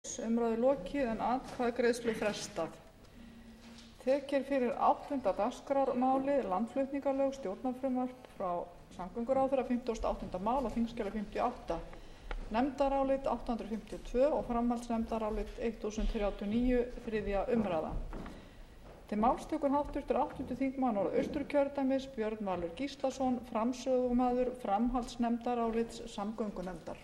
umræðu lokið en atkvæðagreiðslu frestað. Tekið er fyrir 8. dagskrármálið landflutningalög stjórnarfrumvarp frá samgönguráðherra 58. mál á þingskjali 58, nefndarálit 852 og framhaldsnefndarálit 1039, 3. umræða. Til máls tekur háttvirtur 8. þingmaður Norðausturkjördæmis Björn Valur Gíslason, framsögumaður framhaldsnefndarálits samgöngunefndar.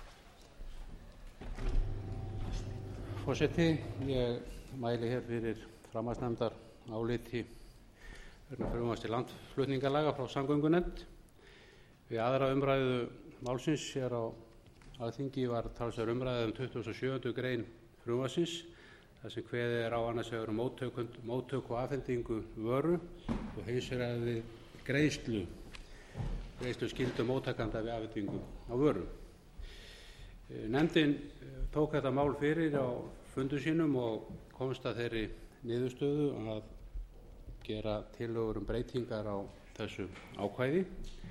Forseti, ég mæli hér fyrir framhaldsnefndaráliti vegna frumvarps til landflutningalaga frá samgöngunefnd. Við aðra umræðu málsins hér á Alþingi var talsverð umræða 27. grein frumvarpsins, þar sem kveðið er á annars vegar móttöku og afhendingu vöru og hins vegar við greiðsluskyldu móttakanda við afhendingu á vöru. Nefndin tók þetta mál fyrir á fundum sínum og komst að þeirri niðurstöðu að gera tillögur breytingar á þessu ákvæði.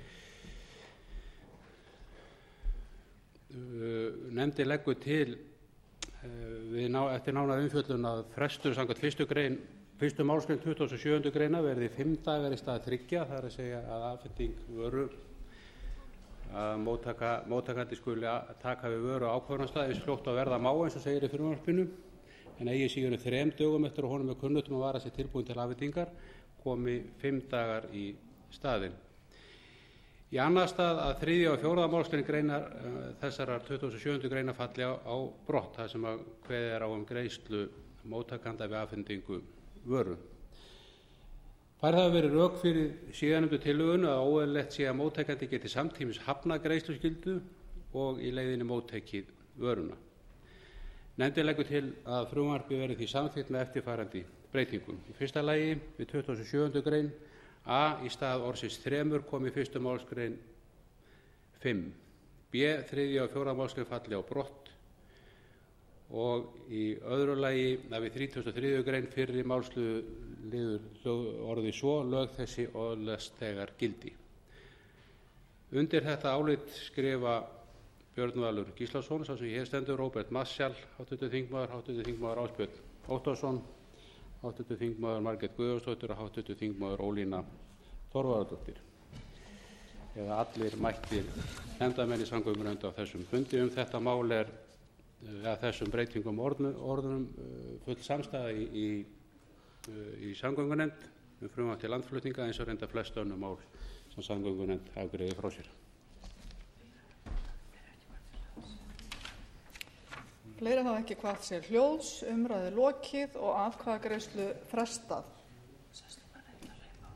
Nefndin leggur til eftir nánari umfjöllun að frestur samkvæmt 1. málsgrein 27. greina verði 5 dagar í stað 3, það er að segja að afhending vöru að móttakandi skuli taka við vöru á ákvörðunarstað eins fljótt að verða má, eins og segir í frumvarpinu, en eigi síður en 3 dögum eftir að honum er kunnugt að vara sér tilbúin til afhendingar komi 5 dagar í staðinn. Í annar stað að 3. og 4. málsgrein greinar þessarar 27. greinar falli á brott, þar sem að kveðið er á greiðslu móttakanda við afhendingu vöru. Færð hafa verið rök fyrir síðarnefndu tillögunni að óeðlilegt sé að móttakandi geti samtímis hafnað greiðsluskyldu og í leiðinni móttekið vöruna. Nefndin leggur til að frumvarpið verði því samþykkt með eftirfarandi breytingum. Í fyrsta lagi við 27. grein a í stað orðsins 3 komi 1. málsgrein 5, b 3. og 4. málsgrein falli á brott og í öðru lagi að við 33. grein fyrri málsliður orði svo: lög þessi öðlast þegar gildi. Undir þetta álit skrifa Björn Valur Gíslason, sá sem hér stendur, Róbert Marshall, hv. þingmaður Ásbjörn Óttarsson, hv. þingmaður Margrét Guðjónsdóttir og hv. þingmaður Ólína Þorvarðardóttir, eða allir mættir nefndarmenn í samgöngunefnd á þessum fundi. Þetta mál er þessum breytingum orðunum full samstaða í samgöngunefnd frumvarp til landflutninga, eins og reyndar flest önnur mál sem samgöngunefnd afgreiðir frá sér. Fleiri hafa ekki kvatt sér hljóðs, umræðu lokið og atkvæðagreiðslu frestað.